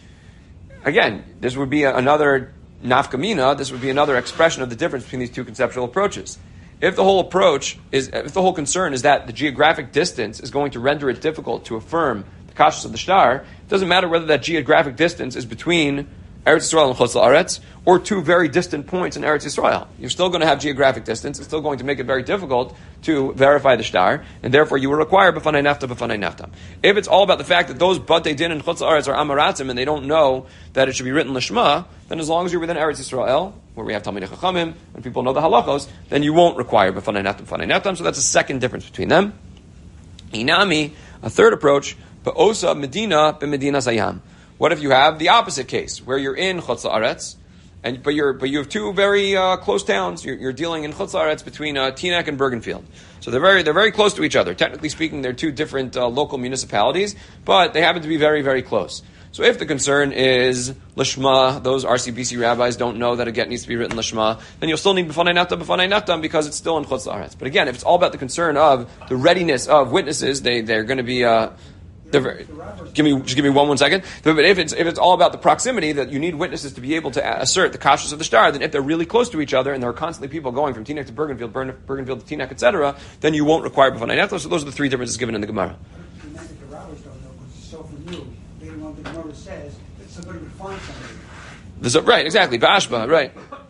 Again, this would be another nafkamina, this would be another expression of the difference between these 2 conceptual approaches. If the whole concern is that the geographic distance is going to render it difficult to affirm the kashrus of the shtar, it doesn't matter whether that geographic distance is between Eretz Yisrael and Chutz La'aretz, or 2 very distant points in Eretz Yisrael. You're still going to have geographic distance. It's still going to make it very difficult to verify the shtar, and therefore you will require b'fanai naftam. If it's all about the fact that those batei din and Chutz La'aretz are amaratzim and they don't know that it should be written lishma, then as long as you're within Eretz Yisrael, where we have Talmidei Chachamim and people know the halachos, then you won't require b'fanai naftam. So that's a second difference between them. Inami, a third approach, ba'osa medina b'medina sayam. What if you have the opposite case, where you're in Chutz La'aretz, but you have 2 very close towns. You're dealing in Chutz La'aretz between Teaneck and Bergenfield. So they're very close to each other. Technically speaking, they're 2 different local municipalities, but they happen to be very, very close. So if the concern is Lishma, those RCBC rabbis don't know that a get needs to be written Lishma, then you'll still need B'fanai Nachtam because it's still in Chutz La'aretz. But again, if it's all about the concern of the readiness of witnesses, they're going to be... Give me one second. But if it's all about the proximity that you need witnesses to be able to assert the kashrus of the shtar, then if they're really close to each other and there are constantly people going from Teaneck to Bergenfield, Bergenfield to Teaneck, etc., then you won't require b'fanai nachtam. So those are the 3 differences given in the Gemara. The rabbis don't know because it's so from you. They don't know what the Gemara says that somebody would find somebody. Right, exactly. Ba'ashba, right.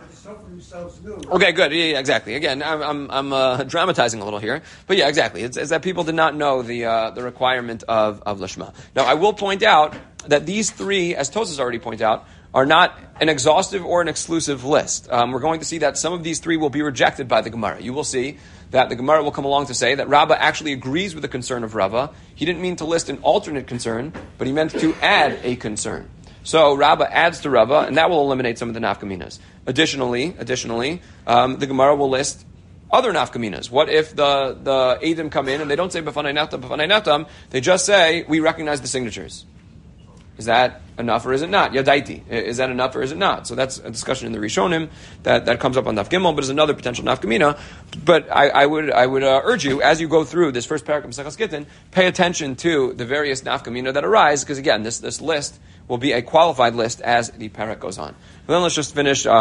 Okay, good. Yeah, exactly. Again, I'm dramatizing a little here, but yeah, exactly. It's that people did not know the requirement of lishma. Now, I will point out that these 3, as Tosas already pointed out, are not an exhaustive or an exclusive list. We're going to see that some of these 3 will be rejected by the Gemara. You will see that the Gemara will come along to say that Rabbah actually agrees with the concern of Rava. He didn't mean to list an alternate concern, but he meant to add a concern. So Rabbah adds to Rava, and that will eliminate some of the nafkaminas. Additionally, the Gemara will list other nafkaminas. What if the Eidim come in and they don't say b'fanai natam, they just say, we recognize the signatures. Is that enough or is it not? Yadaiti. Is that enough or is it not? So that's a discussion in the Rishonim that comes up on Daf Gimel, but is another potential nafkamina. But I would urge you, as you go through this first parak of Maseches Gittin, pay attention to the various nafkamina that arise, because again, this list will be a qualified list as the parak goes on. But then let's just finish the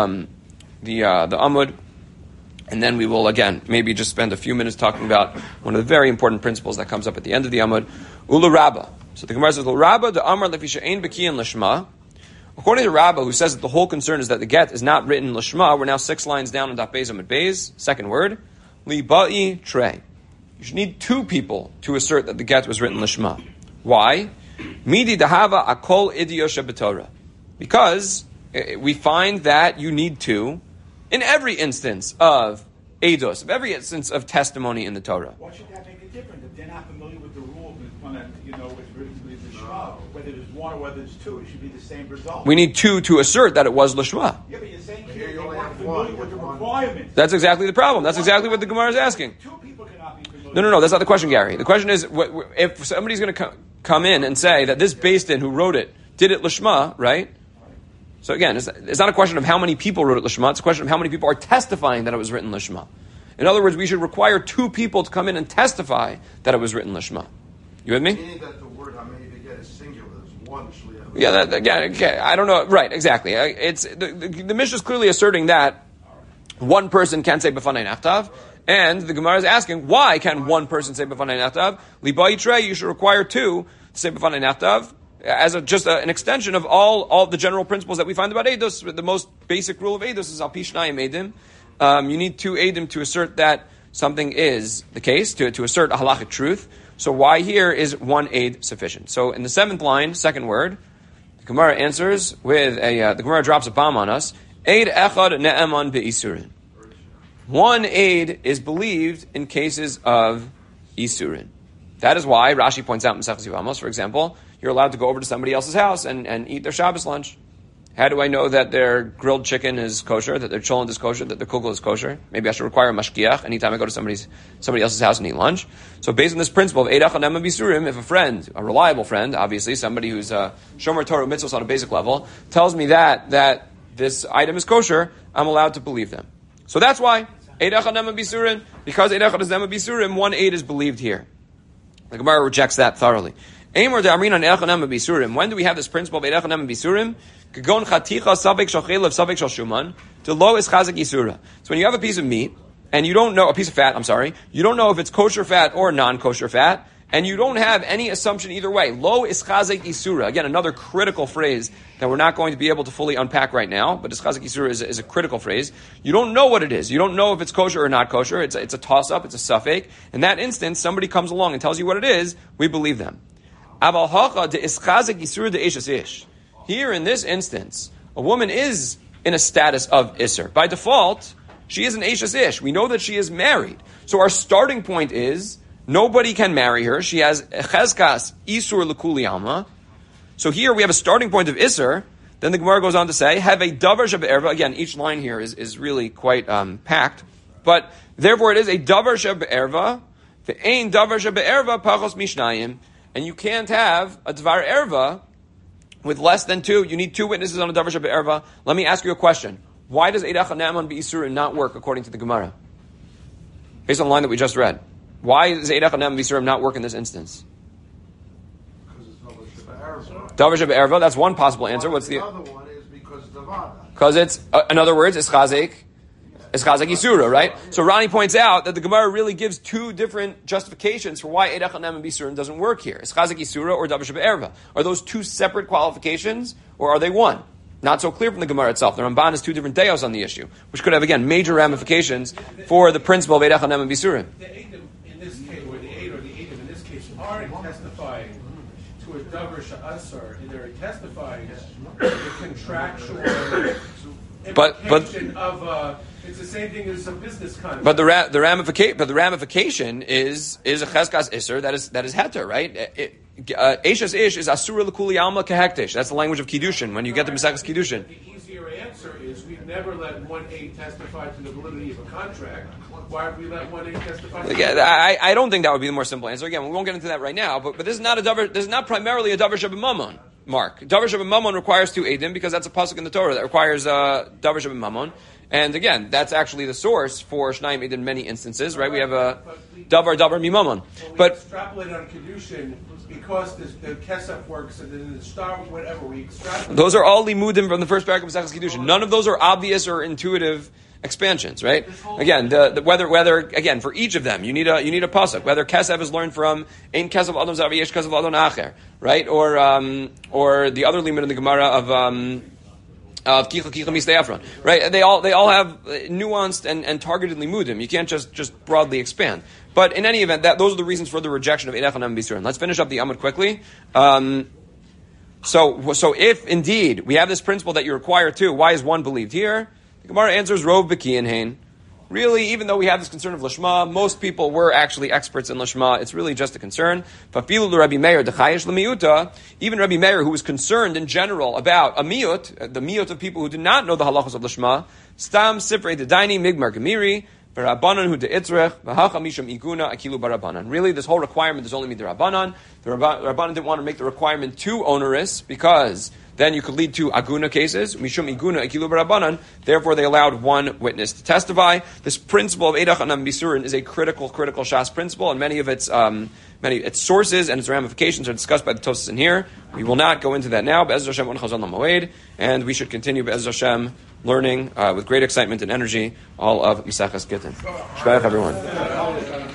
Amud, and then we will again maybe just spend a few minutes talking about one of the very important principles that comes up at the end of the Amud, Ula Rabbah. So the Gemara says, Rabbah the Amar lefisha ein bekiyan lishma. According to Rabbah, who says that the whole concern is that the get is not written lishma, we're now 6 lines down on Daf Beis Amud Beis. Second word, liba'i trei. You should need 2 people to assert that the get was written lishma. Why? Midi dahava akol idiyo shebetorah. Because we find that you need 2 in every instance of eidos, of every instance of testimony in the Torah. Why should that make a difference if they're not familiar with the rule? It's written to be lishma. Whether there's 1 or whether there's 2, it should be the same result. We need 2 to assert that it was lishma. Yeah, but you're saying here they weren't familiar with the requirements. That's exactly the problem. That's exactly what the Gemara is asking. 2 people cannot be familiar. No, that's not the question, Gary. The question is, if somebody's going to come in and say that this Beis Din who wrote it did it lishma, right? So again, it's not a question of how many people wrote it lishma. It's a question of how many people are testifying that it was written lishma. In other words, we should require 2 people to come in and testify that it was written lishma. You with me? Meaning that the word Hamei is singular. There's 1 shliach. Yeah, okay. I don't know. Right, exactly. It's the Mishnah is clearly asserting that 1 person can say b'fanai naftav, and the Gemara is asking, why can 1 person say b'fanai naftav? Libai trei, you should require 2 to say b'fanai naftav, as an extension of all the general principles that we find about eidos. The most basic rule of eidos is al pi shnayim eidim. You need 2 eidim to assert that something is the case, to assert a halachic truth. So why here is 1 aid sufficient? So in the 7th line, second word, the Gemara answers with the Gemara drops a bomb on us. Aid echad ne'eman be'isurin. 1 aid is believed in cases of isurin. That is why Rashi points out in Maseches Yevamos, for example, you're allowed to go over to somebody else's house and eat their Shabbos lunch. How do I know that their grilled chicken is kosher, that their cholent is kosher, that their kugel is kosher? Maybe I should require a mashkiach anytime I go to somebody else's house and eat lunch. So based on this principle of Eidach Hanema Bisurim, if a friend, a reliable friend, obviously somebody who's Shomer Torah mitzvahs on a basic level, tells me that this item is kosher, I'm allowed to believe them. So that's why Eidach Hanema Bisurim, because Eidach Hanema Bisurim, 1 aid is believed here. The Gemara rejects that thoroughly. When do we have this principle of Eidach Hanema Bisurim? So when you have a piece of meat, and you don't know, a piece of fat, you don't know if it's kosher fat or non-kosher fat, and you don't have any assumption either way. Lo ischazek isura. Again, another critical phrase that we're not going to be able to fully unpack right now, but ischazek isura is a critical phrase. You don't know what it is. You don't know if it's kosher or not kosher. It's a toss-up. It's a suffix. In that instance, somebody comes along and tells you what it is, we believe them. Aval hacha de ischazek isura de ishes ish. Here, in this instance, a woman is in a status of Isser. By default, she is an Eishes Ish. We know that she is married. So our starting point is, nobody can marry her. She has Chezkas Isur L'Kuli Alma. So here we have a starting point of Isser. Then the Gemara goes on to say, have a Davar Shebe'erva. Again, each line here is really quite packed. But therefore it is a Davar Shebe'erva. Ve'ein Davar Shebe'erva Pachos Mishnayim. And you can't have a Dvar Erva with less than 2. You need 2 witnesses on a davar shebe'erva. Let me ask you a question. Why does Eidach Hanema B'isurin not work according to the Gemara? Based on the line that we just read. Why does Eidach Hanema B'isurin not work in this instance? Because it's davar shebe'erva. Davar shebe'erva, that's one possible answer. What's the other one is because davada. Because it's, in other words, it's chazek Isura, right? So Ronnie points out that the Gemara really gives 2 different justifications for why Eidach Hanema B'isurin doesn't work here. Ischazek Isura or Davar Shebe'erva. Are those 2 separate qualifications, or are they one? Not so clear from the Gemara itself. The Ramban has 2 different deos on the issue, which could have, again, major ramifications for the principle of Eidach Hanema B'isurin. The Eidim in this case, or the Eidim in this case, aren't testifying to a Davar She'asar. They're testifying to the contractual implication of it's the same thing as a business contract. But the ramification is a cheskas iser that is heter, right? Eishes ish is asura l'kuli alma kehektish. That's the language of kiddushin. When you get to Maseches Kiddushin, The easier answer is we've never let 1A testify to the validity of a contract. Why have we let 1A testify? I don't think that would be the more simple answer. Again, we won't get into that right now. But this is not a davar. This is not primarily a davar shabbat Mark. Davar shabbat requires 2 edim because that's a pasuk in the Torah that requires davar shabbat. And again, that's actually the source for Shnayim in many instances, right? We have a davar mimamon. But extrapolate on Kedushin because the Kesef works and then the star, whatever we extrapolate. Those are all limudim from the first paragraph of Maseches Kiddushin. None of those are obvious or intuitive expansions, right? Again, whether again for each of them you need a pasuk. Whether Kesef is learned from Ein Kesef Adam Zav Yesh Kesef Adam Acher, right? Or the other limud in the Gemara of Kicha Mistei Efron, right? They all have nuanced and targeted limudim. You can't just broadly expand. But in any event, those are the reasons for the rejection of Eidach Hanam Bisurin. Let's finish up the Amud quickly. So if indeed we have this principle that you require 2, why is 1 believed here? The Gemara answers Rov B'ki and Hain. Really, even though we have this concern of Lashma, most people were actually experts in Lashma. It's really just a concern. Fafilu Rabbi Meir dechayesh l'miyuta. Even Rabbi Meir, who was concerned in general about a miyut, the miyut of people who did not know the halachos of Lashma, stam sifrei dedaini migmar gemiri. Really, this whole requirement is only midrabanan. The Rabbanan didn't want to make the requirement too onerous because then you could lead to aguna cases. Mishum iguna akilu barabanan. Therefore, they allowed 1 witness to testify. This principle of Eidach Hanam Bisurin is a critical Shas principle, and many of its sources and its ramifications are discussed by the Tosas in here. We will not go into that now. Be'ez Hashem on Chazon LaMoed, and we should continue Be'ez Hashem learning with great excitement and energy all of Maseches Gittin. Shkayach, everyone.